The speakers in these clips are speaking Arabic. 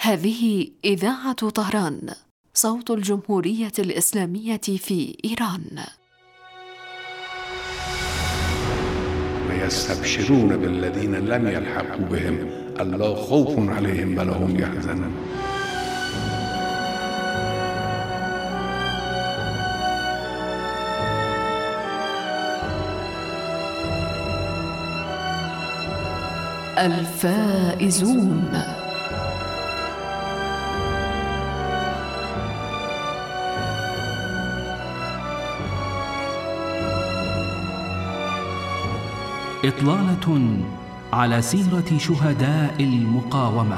هذه إذاعة طهران، صوت الجمهورية الإسلامية في إيران. ويستبشرون بالذين لم يلحقوا بهم ألا خوف عليهم ولا هم يحزنون. الفائزون. إطلالة على سيرة شهداء المقاومة.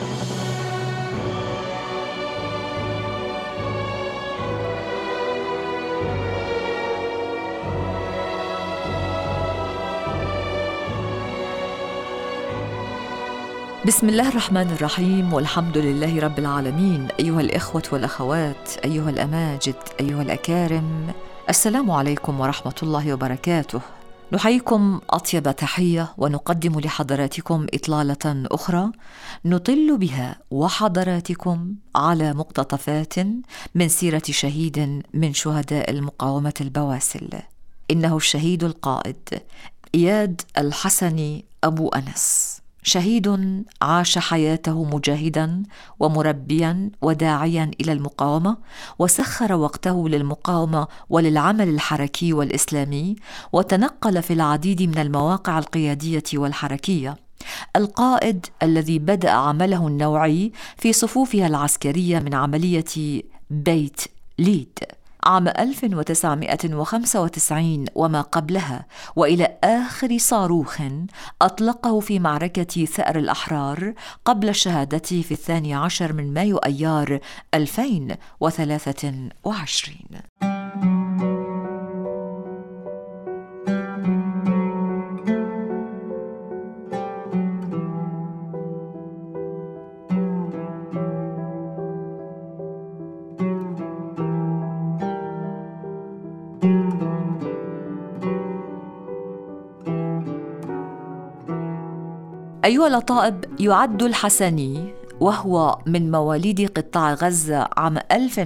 بسم الله الرحمن الرحيم، والحمد لله رب العالمين. أيها الإخوة والأخوات، أيها الأماجد، أيها الأكارم، السلام عليكم ورحمة الله وبركاته. نحييكم أطيب تحية ونقدم لحضراتكم إطلالة أخرى نطل بها وحضراتكم على مقتطفات من سيرة شهيد من شهداء المقاومة البواسل. إنه الشهيد القائد إياد الحسني أبو أنس، شهيد عاش حياته مجاهدا ومربيا وداعيا إلى المقاومة، وسخر وقته للمقاومة وللعمل الحركي والإسلامي، وتنقل في العديد من المواقع القيادية والحركية. القائد الذي بدأ عمله النوعي في صفوفها العسكرية من عملية بيت ليد عام 1995 وما قبلها، وإلى آخر صاروخ أطلقه في معركة ثأر الأحرار قبل شهادته في 12 من مايو أيار 2023. أيها الأطائب، يعد الحسني وهو من مواليد قطاع غزة عام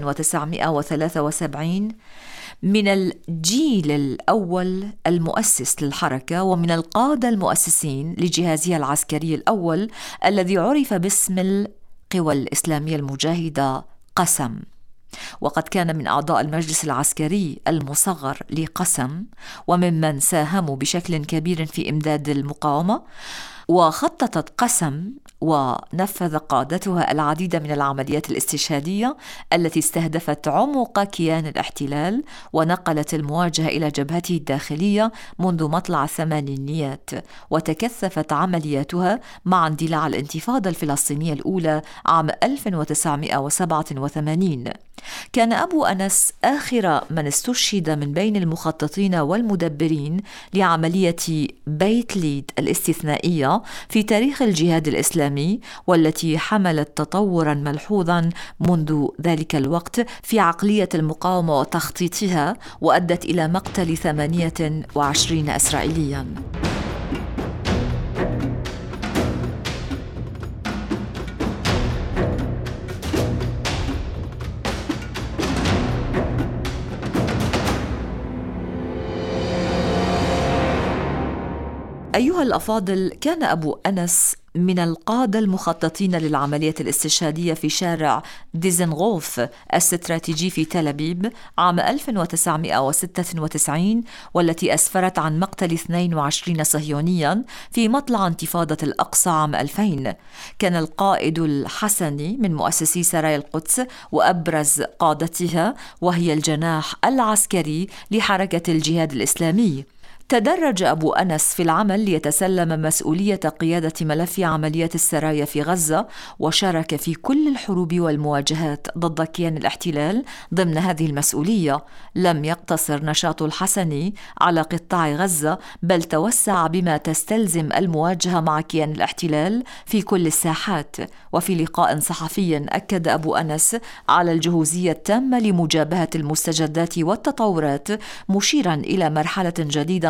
1973 من الجيل الأول المؤسس للحركة، ومن القادة المؤسسين لجهازها العسكري الأول الذي عرف باسم القوى الإسلامية المجاهدة قسم. وقد كان من أعضاء المجلس العسكري المصغر لقسم، وممن ساهموا بشكل كبير في إمداد المقاومة. وخططت قسم ونفذ قادتها العديد من العمليات الاستشهادية التي استهدفت عمق كيان الاحتلال، ونقلت المواجهة إلى جبهته الداخلية منذ مطلع الثمانينيات، وتكثفت عملياتها مع اندلاع الانتفاضة الفلسطينية الأولى عام 1987. كان أبو أنس آخر من استشهد من بين المخططين والمدبرين لعملية بيت ليد الاستثنائية في تاريخ الجهاد الإسلامي، والتي حملت تطوراً ملحوظاً منذ ذلك الوقت في عقلية المقاومة وتخطيطها، وأدت إلى مقتل 28 إسرائيلياً. أيها الأفاضل، كان أبو أنس من القادة المخططين للعملية الاستشهادية في شارع ديزنغوف الاستراتيجي في تل أبيب عام 1996، والتي أسفرت عن مقتل 22 صهيونيا في مطلع انتفاضة الأقصى عام 2000. كان القائد الحسني من مؤسسي سرايا القدس وأبرز قادتها، وهي الجناح العسكري لحركة الجهاد الإسلامي. تدرج أبو أنس في العمل ليتسلم مسؤولية قيادة ملف عمليات السرايا في غزة، وشارك في كل الحروب والمواجهات ضد كيان الاحتلال ضمن هذه المسؤولية. لم يقتصر نشاط الحسني على قطاع غزة، بل توسع بما تستلزم المواجهة مع كيان الاحتلال في كل الساحات. وفي لقاء صحفي أكد أبو أنس على الجهوزية التامة لمجابهة المستجدات والتطورات، مشيرا إلى مرحلة جديدة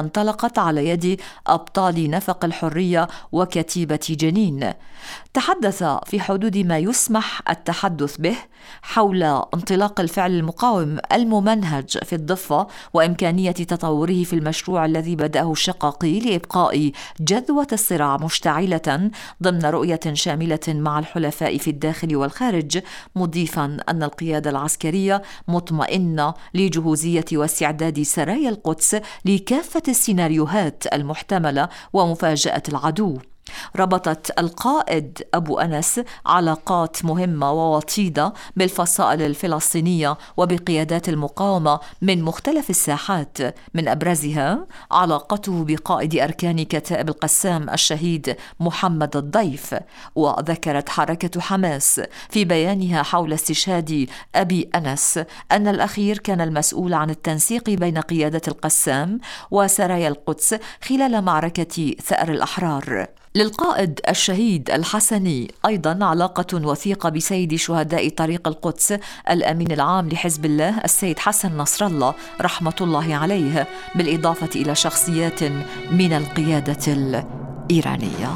انطلقت على يد أبطال نفق الحرية وكتيبة جنين. تحدث في حدود ما يسمح التحدث به حول انطلاق الفعل المقاوم الممنهج في الضفة وإمكانية تطوره في المشروع الذي بدأه الشقاقي لإبقاء جذوة الصراع مشتعلة ضمن رؤية شاملة مع الحلفاء في الداخل والخارج، مضيفا أن القيادة العسكرية مطمئنة لجهوزية واستعداد سرايا القدس لكافة السيناريوهات المحتملة ومفاجأة العدو. ربطت القائد أبو أنس علاقات مهمة ووطيدة بالفصائل الفلسطينية وبقيادات المقاومة من مختلف الساحات، من أبرزها علاقته بقائد أركان كتائب القسام الشهيد محمد الضيف. وذكرت حركة حماس في بيانها حول استشهاد أبي أنس أن الأخير كان المسؤول عن التنسيق بين قيادة القسام وسرايا القدس خلال معركة ثأر الأحرار. للقائد الشهيد الحسني أيضا علاقة وثيقة بسيد شهداء طريق القدس الأمين العام لحزب الله السيد حسن نصر الله رحمة الله عليه، بالإضافة إلى شخصيات من القيادة الإيرانية.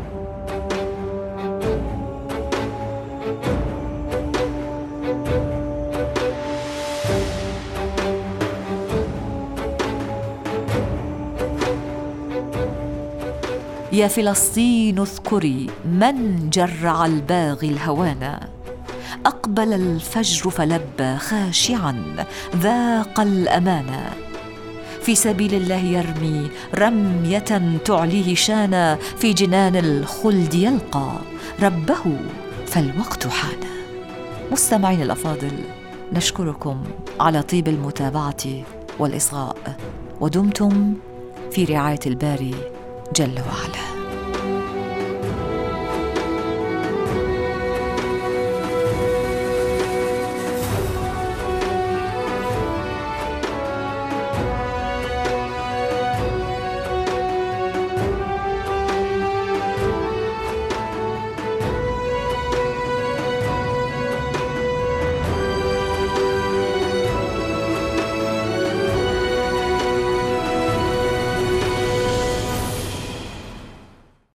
يا فلسطين اذكري من جرع الباغي الهوانا، أقبل الفجر فلبى خاشعا ذاق الأمانة، في سبيل الله يرمي رمية تعليه شانا، في جنان الخلد يلقى ربه فالوقت حان. مستمعين الأفاضل، نشكركم على طيب المتابعة والإصغاء، ودمتم في رعاية الباري جل وعلا.